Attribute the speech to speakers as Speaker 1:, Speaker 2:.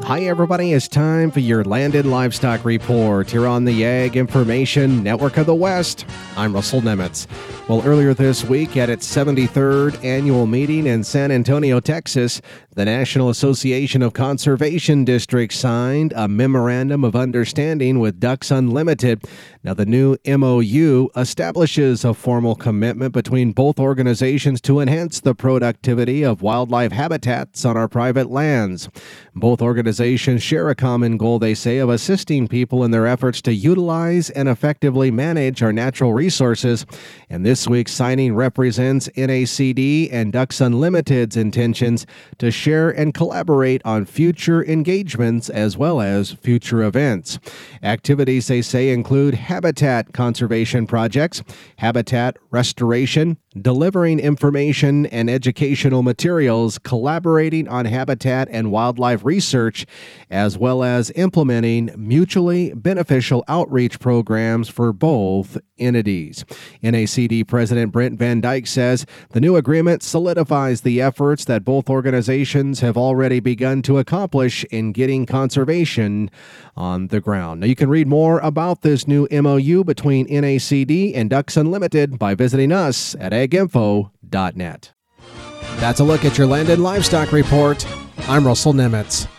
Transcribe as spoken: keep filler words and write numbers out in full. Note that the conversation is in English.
Speaker 1: Hi, everybody. It's time for your Landed Livestock Report here on the Ag Information Network of the West. I'm Russell Nemitz. Well, earlier this week at its seventy-third annual meeting in San Antonio, Texas, the National Association of Conservation Districts signed a Memorandum of Understanding with Ducks Unlimited. Now, the new M O U establishes a formal commitment between both organizations to enhance the productivity of wildlife habitats on our private lands. Both organizations share a common goal, they say, of assisting people in their efforts to utilize and effectively manage our natural resources. And this week's signing represents N A C D and Ducks Unlimited's intentions to share and collaborate on future engagements as well as future events. Activities, they say, include habitat conservation projects, habitat restoration, delivering information and educational materials, collaborating on habitat and wildlife research, as well as implementing mutually beneficial outreach programs for both entities. N A C D President Brent Van Dyke says the new agreement solidifies the efforts that both organizations have already begun to accomplish in getting conservation on the ground. Now, you can read more about this new M O U between N A C D and Ducks Unlimited by visiting us at ag info dot net. That's a look at your Landed Livestock Report. I'm Russell Nemitz.